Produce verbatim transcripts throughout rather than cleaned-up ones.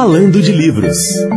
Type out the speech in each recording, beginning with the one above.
Falando de Livros.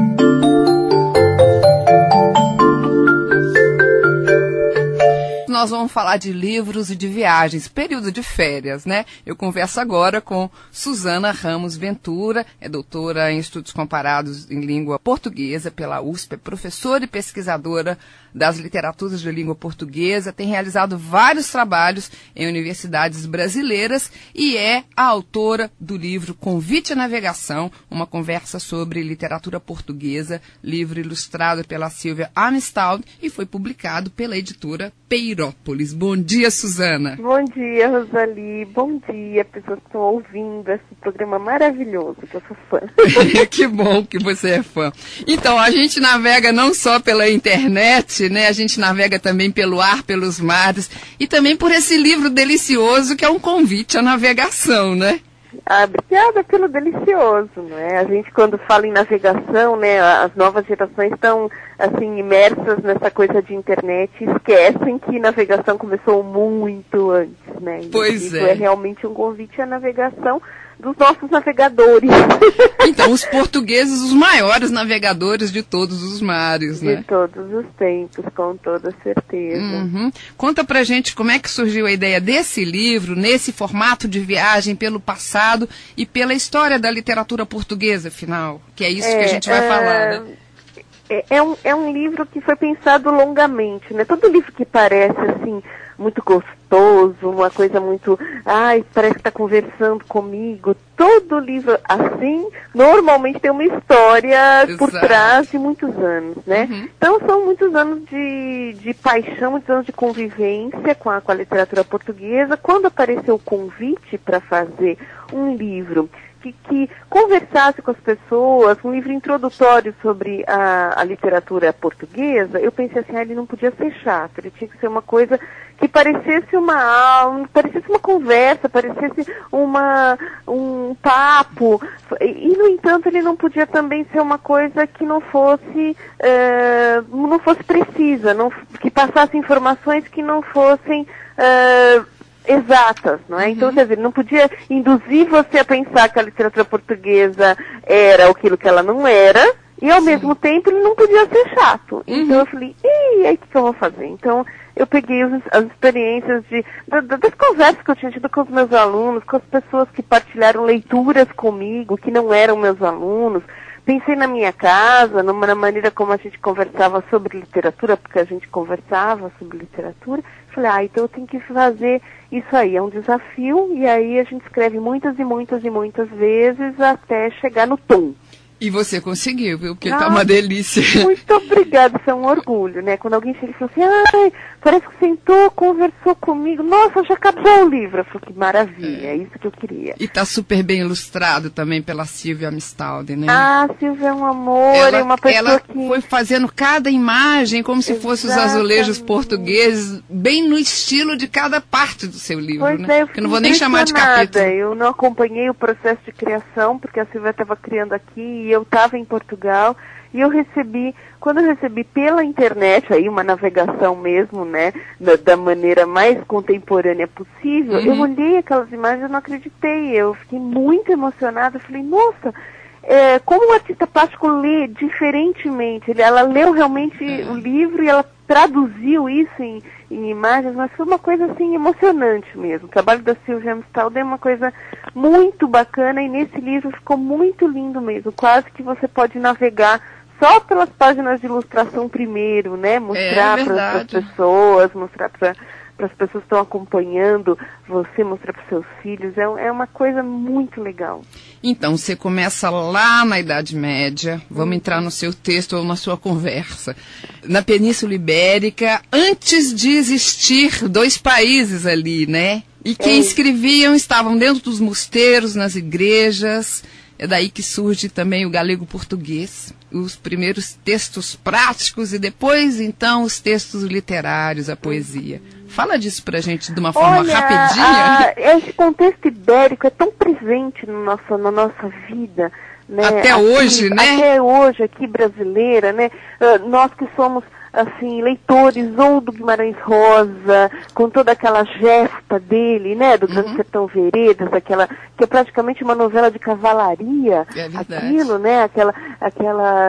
Nós vamos falar de livros e de viagens, período de férias, né? Eu converso agora com Suzana Ramos Ventura, é doutora em Estudos Comparados em Língua Portuguesa pela U S P, é professora e pesquisadora das literaturas de língua portuguesa, tem realizado vários trabalhos em universidades brasileiras e é a autora do livro Convite à Navegação, uma conversa sobre literatura portuguesa, livro ilustrado pela Silvia Amistad e foi publicado pela editora Peirópolis. Bom dia, Suzana. Bom dia, Rosali. Bom dia, pessoas que estão ouvindo esse programa maravilhoso, que eu sou fã. Que bom que você é fã. Então, a gente navega não só pela internet, né? A gente navega também pelo ar, pelos mares e também por esse livro delicioso que é um convite à navegação, né? Ah, obrigada pelo delicioso, não é? A gente, quando fala em navegação, né, as novas gerações estão, assim, imersas nessa coisa de internet e esquecem que navegação começou muito antes, né? E pois isso é. é realmente um convite à navegação dos nossos navegadores. Então, os portugueses, os maiores navegadores de todos os mares, né? De todos os tempos, com toda certeza. Uhum. Conta pra gente como é que surgiu a ideia desse livro, nesse formato de viagem pelo passado e pela história da literatura portuguesa, afinal, que é isso é, que a gente vai é... falar, né? É, é, um, é um livro que foi pensado longamente, né? Todo livro que parece, assim, muito gostoso, uma coisa muito, ai, parece que está conversando comigo. Todo livro assim, normalmente tem uma história Exato. Por trás de muitos anos, né? Uhum. Então são muitos anos de, de paixão, muitos anos de convivência com a, com a literatura portuguesa. Quando apareceu o convite para fazer um livro que, que conversasse com as pessoas, um livro introdutório sobre a, a literatura portuguesa, eu pensei assim, ah, ele não podia ser chato, ele tinha que ser uma coisa que parecesse uma aula, parecesse uma conversa, parecesse uma, um papo, e, e no entanto ele não podia também ser uma coisa que não fosse, uh, não fosse precisa, não, que passasse informações que não fossem uh, exatas, não é? Uhum. Então, quer dizer, não podia induzir você a pensar que a literatura portuguesa era aquilo que ela não era, e ao Sim. mesmo tempo ele não podia ser chato. Uhum. Então eu falei, e aí o que, que eu vou fazer? Então eu peguei os, as experiências de, da, das conversas que eu tinha tido com os meus alunos, com as pessoas que partilharam leituras comigo, que não eram meus alunos. Pensei na minha casa, numa, na maneira como a gente conversava sobre literatura, porque a gente conversava sobre literatura. Falei, ah, então eu tenho que fazer isso aí, é um desafio, e aí a gente escreve muitas e muitas e muitas vezes até chegar no tom. E você conseguiu, viu? Porque ah, tá uma delícia. Muito obrigada, isso é um orgulho, né? Quando alguém chega e fala assim, ai, parece que sentou, conversou comigo, nossa, já acabou o livro. Eu falei, que maravilha, é, é isso que eu queria. E tá super bem ilustrado também pela Silvia Amistad, né? Ah, Silvia é um amor, ela, é uma pessoa ela que... foi fazendo cada imagem como se fossem os azulejos portugueses, bem no estilo de cada parte do seu livro, pois né? É, eu, eu não vou nem chamar de capítulo. Eu não acompanhei o processo de criação, porque a Silvia estava criando aqui, e eu estava em Portugal, e eu recebi, quando eu recebi pela internet, aí uma navegação mesmo, né, da, da maneira mais contemporânea possível, uhum. eu olhei aquelas imagens e não acreditei, eu fiquei muito emocionada, eu falei, nossa, é, como o artista plástico lê diferentemente, ele, ela leu realmente uhum. o livro e ela traduziu isso em, em imagens, mas foi uma coisa assim emocionante mesmo. O trabalho da Silvia Amistad é uma coisa muito bacana e nesse livro ficou muito lindo mesmo. Quase que você pode navegar só pelas páginas de ilustração primeiro, né? Mostrar é para as pessoas, mostrar para as pessoas que estão acompanhando você, mostrar para os seus filhos. É, é uma coisa muito legal. Então, você começa lá na Idade Média, vamos uhum. entrar no seu texto ou na sua conversa, na Península Ibérica, antes de existir dois países ali, né? E quem é. escreviam estavam dentro dos mosteiros, nas igrejas. É daí que surge também o galego-português, os primeiros textos práticos e depois, então, os textos literários, a poesia. Fala disso pra gente de uma forma Olha, rapidinha. A, esse contexto ibérico é tão presente no nosso, na nossa vida. Né? Até aqui, hoje, né? Até hoje, aqui brasileira, né? Uh, nós que somos assim, leitores ou do Guimarães Rosa, com toda aquela gesta dele, né, do Grande uhum. Sertão Veredas, aquela, que é praticamente uma novela de cavalaria, é aquilo, né, aquela, aquela,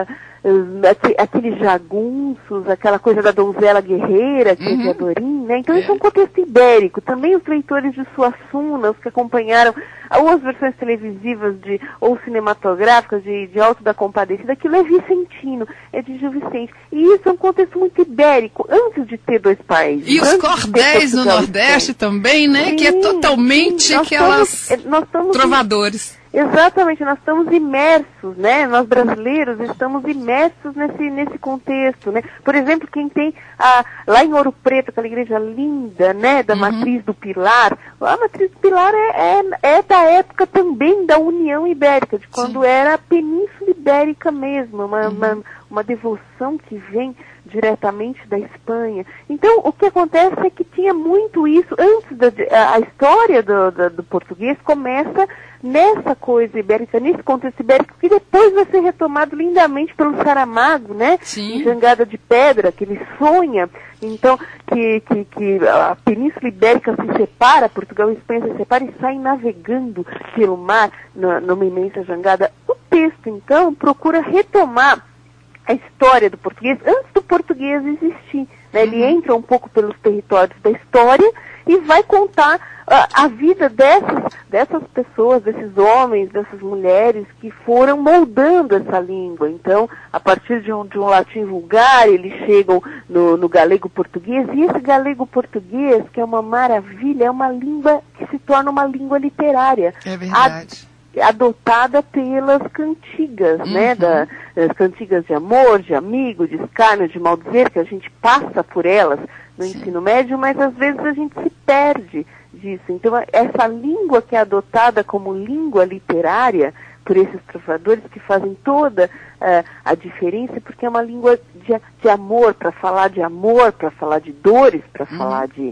uh, aqueles jagunços, aquela coisa da donzela guerreira, que uhum. é de Adorim, né, então é. isso é um contexto ibérico. Também os leitores de Suassuna, os que acompanharam ou as versões televisivas de, ou cinematográficas de, de Alto da Compadecida, aquilo é vicentino, é de Gil Vicente. E isso é um contexto muito ibérico, antes de ter dois países. E os cordéis no Nordeste também, né? Sim, que é totalmente aquelas nós estamos, trovadores. Exatamente, nós estamos imersos, né? Nós brasileiros estamos imersos nesse, nesse contexto, né? Por exemplo, quem tem a, lá em Ouro Preto, aquela igreja linda, né? Da uhum. Matriz do Pilar. A Matriz do Pilar é, é, é da época também da União Ibérica, de quando Sim. era a Península Ibérica mesmo, uma, uhum. uma, uma devoção que vem diretamente da Espanha. Então, o que acontece é que tinha muito isso, antes da a, a história do, do, do português começa nessa coisa ibérica, nesse contexto ibérico, que depois vai ser retomado lindamente pelo Saramago, né? Sim. Em Jangada de Pedra, que ele sonha, então, que, que, que a Península Ibérica se separa, Portugal e Espanha se separam e saem navegando pelo mar na, numa imensa jangada. O texto, então, procura retomar a história do português antes do português existir. Né? Ele uhum. entra um pouco pelos territórios da história e vai contar uh, a vida dessas, dessas pessoas, desses homens, dessas mulheres que foram moldando essa língua. Então, a partir de um, de um latim vulgar, eles chegam no, no galego português, e esse galego português, que é uma maravilha, é uma língua que se torna uma língua literária. É verdade. A, adotada pelas cantigas, uhum. né, da, as cantigas de amor, de amigo, de escárnio, de maldizer, que a gente passa por elas no Sim. ensino médio, mas às vezes a gente se perde disso. Então, essa língua que é adotada como língua literária por esses trovadores, que fazem toda uh, a diferença, porque é uma língua de, de amor, para falar de amor, para falar de dores, para uhum. falar de...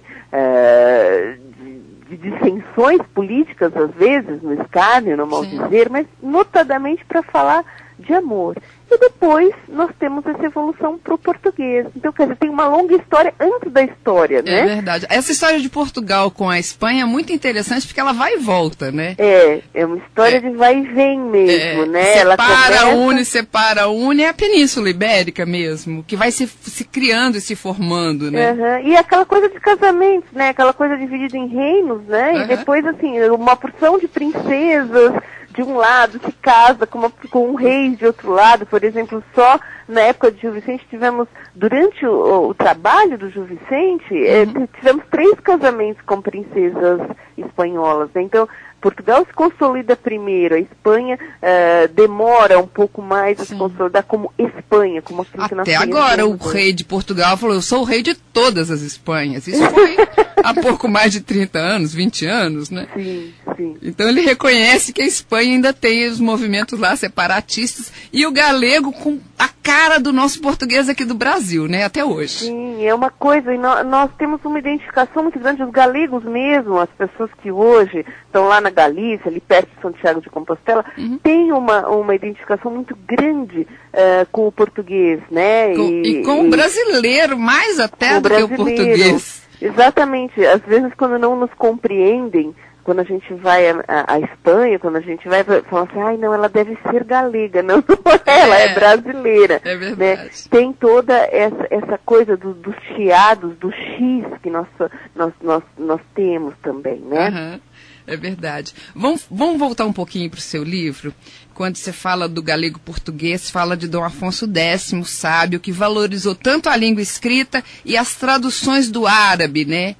Uh, de de dissensões políticas, às vezes, no escárnio, no maldizer, mas notadamente para falar de amor. E depois nós temos essa evolução para o português. Então, quer dizer, tem uma longa história antes da história, né? É verdade. Essa história de Portugal com a Espanha é muito interessante porque ela vai e volta, né? É, é uma história é. de vai e vem mesmo, é. né? Separa, ela começa... une, separa, une, é a Península Ibérica mesmo, que vai se, se criando e se formando, né? Uhum. E aquela coisa de casamentos, né? Aquela coisa dividida em reinos, né? Uhum. E depois, assim, uma porção de princesas de um lado se casa com, uma, com um rei de outro lado. Por exemplo, só na época de Gil Vicente tivemos, durante o, o trabalho do Gil Vicente, uhum. eh, tivemos três casamentos com princesas espanholas, né? Então, Portugal se consolida primeiro, a Espanha uh, demora um pouco mais a Sim. se consolidar como Espanha, como aquilo que nós Até agora o rei de Portugal falou, eu sou o rei de todas as Espanhas. Isso foi há pouco mais de trinta anos, vinte anos, né? Sim, sim. Então ele reconhece que a Espanha ainda tem os movimentos lá separatistas e o galego com a cara do nosso português aqui do Brasil, né? Até hoje. Sim, é uma coisa, e nós, nós temos uma identificação muito grande, os galegos mesmo, as pessoas que hoje estão lá na Galícia, ali perto de Santiago de Compostela, uhum. têm uma, uma identificação muito grande uh, com o português, né? Com, e, e com e, o brasileiro, mais até do que o português. Exatamente. Às vezes, quando não nos compreendem, quando a gente vai à Espanha, quando a gente vai falar assim, ai, não, ela deve ser galega. Não, ela é, é brasileira. É verdade. Né? Tem toda essa, essa coisa do, dos chiados, do X que nós, nós, nós, nós temos também, né? Uhum. É verdade. Vamos, vamos voltar um pouquinho para o seu livro. Quando você fala do galego português, fala de Dom Afonso Décimo, sábio, que valorizou tanto a língua escrita e as traduções do árabe, né?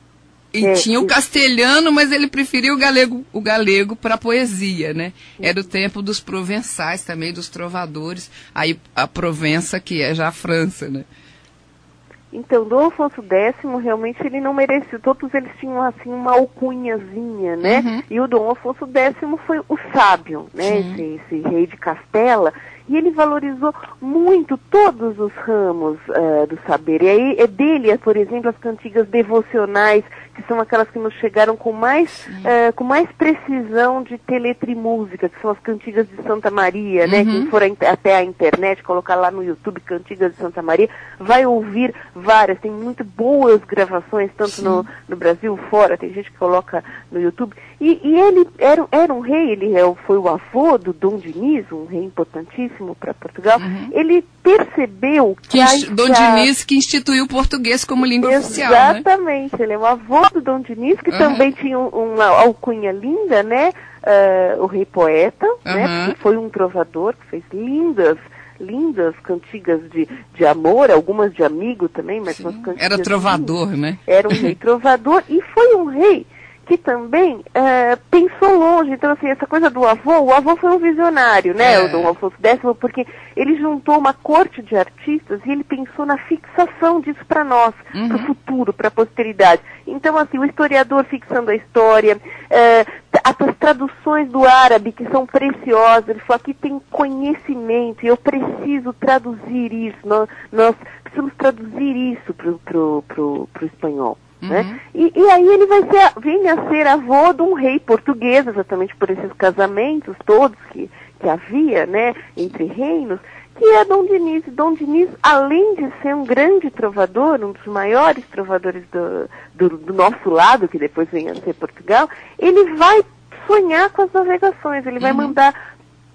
E é, tinha o castelhano, mas ele preferiu o galego, o galego para a poesia, né? Era o tempo dos provençais também, dos trovadores. Aí a Provença, que é já a França, né? Então, Dom Afonso Décimo, realmente, ele não mereceu. Todos eles tinham, assim, uma alcunhazinha, né? Uhum. E o Dom Afonso Décimo foi o sábio, né? Esse, esse rei de Castela. E ele valorizou muito todos os ramos uh, do saber. E aí, é dele, é, por exemplo, as cantigas devocionais que são aquelas que nos chegaram com mais, uh, com mais precisão de teletrimúsica, que são as cantigas de Santa Maria, uhum. né? Quem for a, até a internet, colocar lá no YouTube Cantigas de Santa Maria, vai ouvir várias, tem muito boas gravações, tanto no, no Brasil, fora, tem gente que coloca no YouTube. E, e ele era, era um rei, ele foi o avô do Dom Diniz, um rei importantíssimo para Portugal. Uhum. Ele percebeu que... que a, Dom a... Diniz que instituiu o português como língua Exatamente. oficial, né? Exatamente, ele é o avô do Dom Diniz, que uhum. também tinha um, uma alcunha linda, né? Uh, o rei poeta, uhum. né? Que foi um trovador, que fez lindas, lindas cantigas de, de amor, algumas de amigo também, mas umas cantigas... Era trovador, lindas. Né? Era um rei trovador e foi um rei que também uh, pensou longe. Então, assim, essa coisa do avô, o avô foi um visionário, né, é. o Dom Afonso Décimo, porque ele juntou uma corte de artistas e ele pensou na fixação disso para nós, uhum. para o futuro, para a posteridade. Então, assim, o historiador fixando a história, uh, as traduções do árabe, que são preciosas, ele falou, aqui tem conhecimento, e eu preciso traduzir isso, nós, nós precisamos traduzir isso para o espanhol. Uhum. Né? E, e aí ele vai ser, vem a ser avô de um rei português, exatamente por esses casamentos todos que, que havia, né, entre reinos, que é Dom Diniz. Dom Diniz, além de ser um grande trovador, um dos maiores trovadores do, do, do nosso lado, que depois vem a ser Portugal, ele vai sonhar com as navegações, ele vai uhum. mandar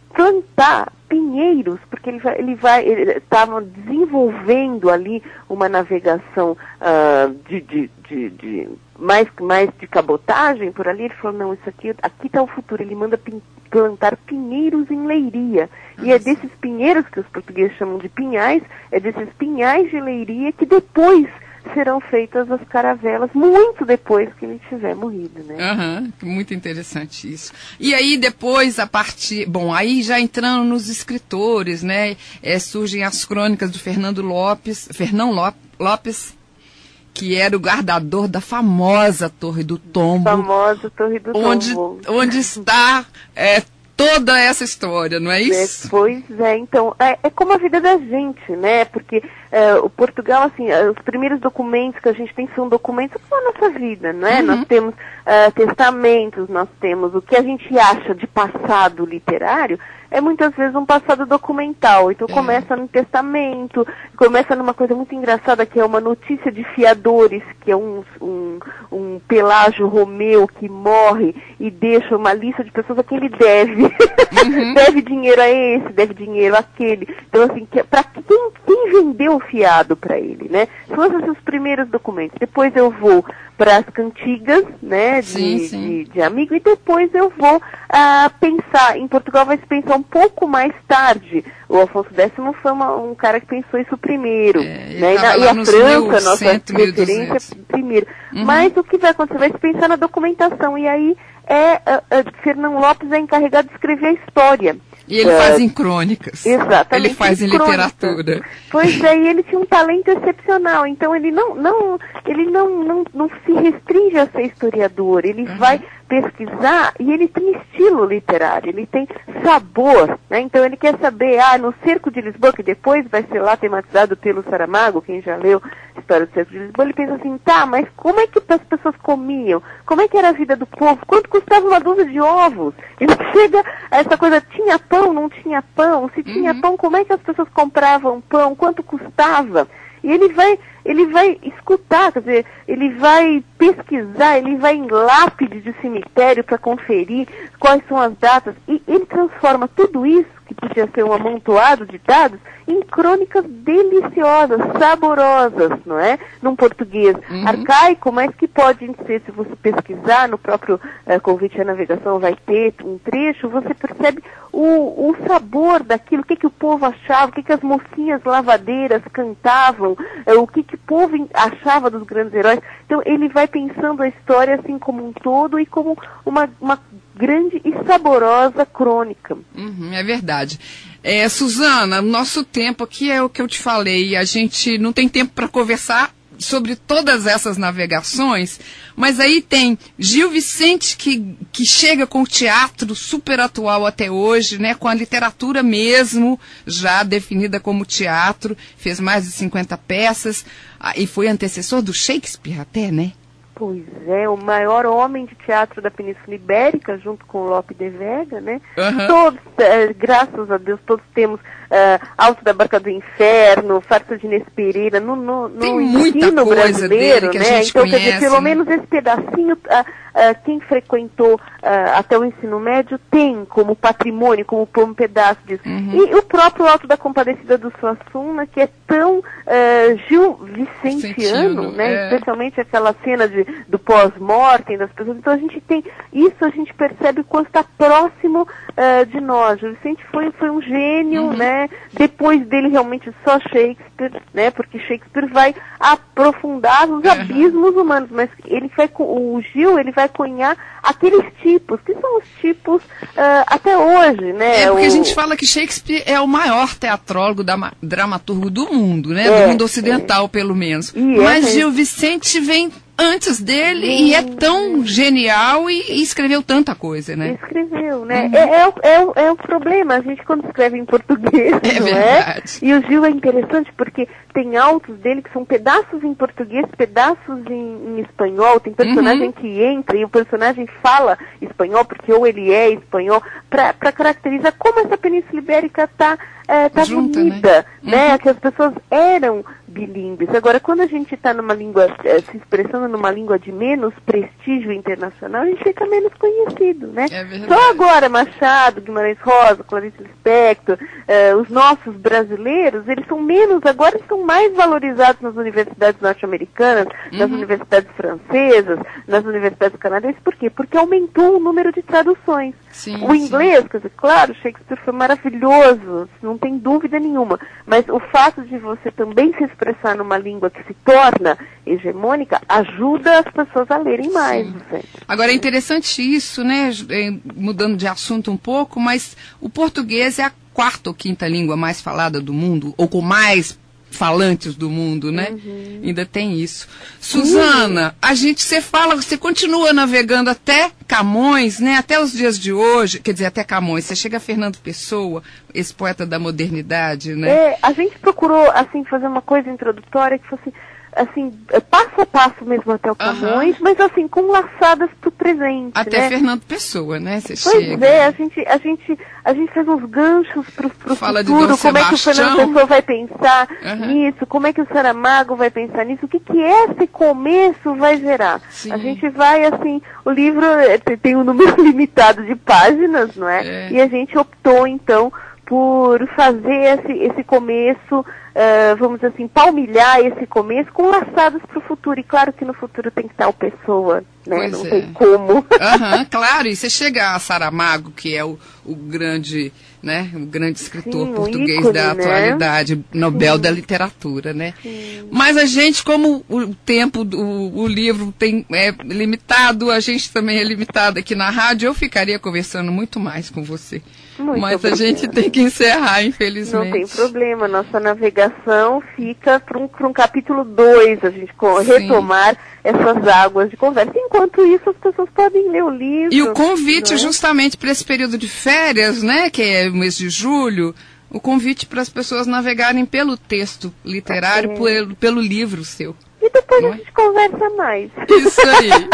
plantar pinheiros, porque ele vai, ele vai, ele estava desenvolvendo ali uma navegação uh, de, de, de, de mais, mais de cabotagem por ali. Ele falou, não, isso aqui, aqui está o futuro. Ele manda pin, plantar pinheiros em Leiria. Nossa. E é desses pinheiros que os portugueses chamam de pinhais, é desses pinhais de Leiria que depois serão feitas as caravelas, muito depois que ele tiver morrido, né? Uhum, muito interessante isso. E aí depois, a partir... Bom, aí já entrando nos escritores, né? É, surgem as crônicas do Fernando Lopes, Fernão Lopes, que era o guardador da famosa Torre do Tombo. Famosa Torre do onde, Tombo. Onde está... É, toda essa história, não é isso? É, pois é, então, é, é como a vida da gente, né? Porque é, o Portugal, assim, os primeiros documentos que a gente tem são documentos da nossa vida, não é? Uhum. Nós temos uh, testamentos, nós temos o que a gente acha de passado literário, é muitas vezes um passado documental. Então é. começa no testamento, começa numa coisa muito engraçada, que é uma notícia de fiadores, que é um, um, um Pelágio Romeu que morre e deixa uma lista de pessoas a quem ele deve. Uhum. Deve dinheiro a esse, deve dinheiro àquele. Então, assim, que, para quem, quem vendeu o fiado para ele, né? São esses os primeiros documentos. Depois eu vou para as cantigas, né, de, sim, sim. de, de amigo, e depois eu vou uh, pensar, em Portugal vai se pensar um pouco mais tarde. O Afonso Décimo foi uma, um cara que pensou isso primeiro, é, né, e, na, e a França, nossa referência, primeiro. Uhum. Mas o que vai acontecer? Vai se pensar na documentação, e aí é, uh, uh, Fernão Lopes é encarregado de escrever a história. E ele uh, faz em crônicas. Exatamente. Ele faz em, em literatura. Pois é, e ele tinha um talento excepcional. Então ele não, não, ele não, não, não se restringe a ser historiador. Ele uhum. vai pesquisar e ele tem estilo literário, ele tem sabor, né? Então ele quer saber, ah, no Cerco de Lisboa, que depois vai ser lá tematizado pelo Saramago, quem já leu a história do Cerco de Lisboa, ele pensa assim, tá, mas como é que as pessoas comiam? Como é que era a vida do povo? Quanto custava uma dúzia de ovos? Ele chega a essa coisa, tinha pão, não tinha pão? Se tinha uhum. pão, como é que as pessoas compravam pão? Quanto custava? E ele vai, ele vai escutar, quer dizer, ele vai pesquisar, ele vai em lápide de cemitério para conferir quais são as datas, e ele transforma tudo isso, que podia ser um amontoado de dados, em crônicas deliciosas, saborosas, não é? Num português uhum. arcaico, mas que pode ser, se você pesquisar no próprio uh, Convite à Navegação, vai ter um trecho, você percebe o, o sabor daquilo, o que, que o povo achava, o que, que as mocinhas lavadeiras cantavam, uh, o que, que o povo achava dos grandes heróis. Então ele vai pensando a história assim como um todo e como uma, uma grande e saborosa crônica. Uhum, é verdade. É, Suzana, nosso tempo aqui é o que eu te falei, a gente não tem tempo para conversar sobre todas essas navegações, mas aí tem Gil Vicente que, que chega com o teatro super atual até hoje, né, com a literatura mesmo, já definida como teatro, fez mais de cinquenta peças, e foi antecessor do Shakespeare até, né? Pois é, o maior homem de teatro da Península Ibérica, junto com o Lope de Vega, né? Uhum. Todos, eh, graças a Deus, todos temos eh, Alto da Barca do Inferno, Farsa de Inês Pereira, no, no, no ensino brasileiro, né? Então, conhece, quer dizer, pelo menos esse pedacinho, ah, ah, quem frequentou ah, até o ensino médio tem como patrimônio, como um pedaço disso. Uhum. E o próprio Alto da Compadecida do Suassuna, que é tão ah, Gil Vicentiano, né? É. Especialmente aquela cena de do pós-mortem das pessoas. Então a gente tem, isso a gente percebe o quanto está próximo uh, de nós. O Vicente foi, foi um gênio, uhum. né? Depois dele realmente só Shakespeare, né? Porque Shakespeare vai aprofundar os uhum. abismos humanos, mas ele vai, o Gil, ele vai cunhar aqueles tipos, que são os tipos uh, até hoje, né? É porque o... a gente fala que Shakespeare é o maior teatrólogo, da, dramaturgo do mundo, né? É, do mundo ocidental, é. pelo menos. E mas é, Gil Vicente vem antes dele Sim. e é tão genial e, e escreveu tanta coisa, né? Escreveu, né? Uhum. É, é, o, é, o, é o problema, a gente quando escreve em português, é não verdade. É? E o Gil é interessante porque tem autos dele que são pedaços em português, pedaços em, em espanhol, tem personagem uhum. que entra e o personagem fala espanhol, porque ou ele é espanhol, para caracterizar como essa Península Ibérica está é, tá unida, né? né? Uhum. Que as pessoas eram bilíngues. Agora, quando a gente está numa língua, se expressando numa língua de menos prestígio internacional, a gente fica menos conhecido, né? É Só agora Machado, Guimarães Rosa, Clarice Lispector, eh, os nossos brasileiros, eles são menos, agora são mais valorizados nas universidades norte-americanas, uhum. nas universidades francesas, nas universidades canadenses. Por quê? Porque aumentou o número de traduções. Sim, o inglês, sim. quer dizer, claro, Shakespeare foi maravilhoso, não tem dúvida nenhuma, mas o fato de você também se expressar numa língua que se torna hegemônica ajuda as pessoas a lerem mais. Agora é interessante isso, né, mudando de assunto um pouco, mas o português é a quarta ou quinta língua mais falada do mundo, ou com mais falantes do mundo, né? Uhum. Ainda tem isso. Suzana, uhum. a gente, você fala, você continua navegando até Camões, né? Até os dias de hoje, quer dizer, até Camões. Você chega a Fernando Pessoa, esse poeta da modernidade, né? É, a gente procurou, assim, fazer uma coisa introdutória que fosse, assim, passo a passo mesmo até o Camões, uhum. mas assim, com laçadas pro presente, até né? Fernando Pessoa, né? Você pois chega. é, a gente, a gente, a gente fez uns ganchos pro, pro Fala futuro, de Dom como Sebastião. é que o Fernando Pessoa vai pensar uhum. nisso, como é que o Saramago vai pensar nisso, o que que esse começo vai gerar. Sim. A gente vai, assim, o livro tem um número limitado de páginas, não é? é. E a gente optou, então, por fazer esse, esse começo, uh, vamos dizer assim, palmilhar esse começo com laçados para o futuro. E claro que no futuro tem que estar o Pessoa, né? Pois Não é. tem como. Uhum, claro, e você chega a Saramago, que é o, o grande, né, o grande escritor Sim, português ícone, da atualidade, né? Nobel Sim. da literatura, né? Sim. Mas a gente, como o tempo, do, o livro tem, é limitado, a gente também é limitado aqui na rádio, eu ficaria conversando muito mais com você. Muito Mas obrigada. A gente tem que encerrar, infelizmente. Não tem problema, nossa navegação fica para um, um capítulo dois, a gente retomar essas águas de conversa. Enquanto isso, as pessoas podem ler o livro. E o convite né? justamente para esse período de férias, né, que é o mês de julho, o convite para as pessoas navegarem pelo texto literário, é. pelo, pelo livro seu. E depois Não a é? gente conversa mais. Isso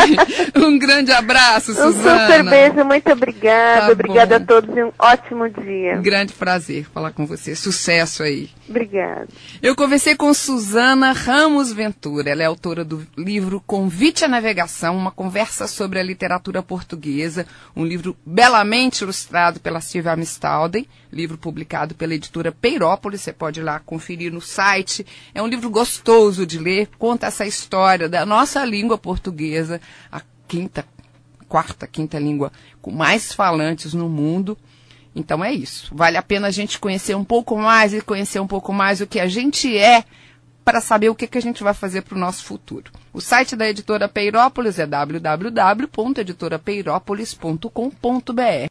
aí. Um grande abraço, Suzana. Um super beijo, muito obrigada. Tá obrigada bom. a todos e um ótimo dia. Um grande prazer falar com você. Sucesso aí. Obrigada. Eu conversei com Suzana Ramos Ventura. Ela é autora do livro Convite à Navegação, uma conversa sobre a literatura portuguesa, um livro belamente ilustrado pela Silvia Amistalden, livro publicado pela editora Peirópolis. Você pode ir lá conferir no site. É um livro gostoso de ler, conta essa história da nossa língua portuguesa, a quinta, quarta, quinta língua com mais falantes no mundo. Então é isso. Vale a pena a gente conhecer um pouco mais e conhecer um pouco mais o que a gente é para saber o que, que a gente vai fazer para o nosso futuro. O site da editora Peirópolis é w w w ponto editora peirópolis ponto com ponto b r.